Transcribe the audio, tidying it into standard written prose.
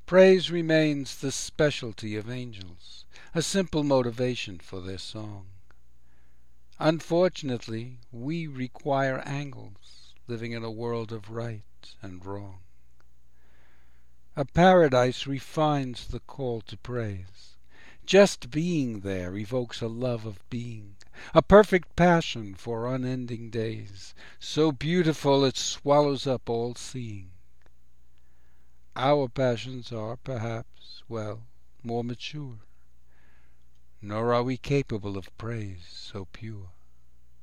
Praise remains the specialty of angels, a simple motivation for their song. Unfortunately, we require angles, living in a world of right and wrong. A paradise refines the call to praise. Just being there evokes a love of being, a perfect passion for unending days, so beautiful it swallows up all seeing. Our passions are, perhaps, well, more mature, nor are we capable of praise so pure.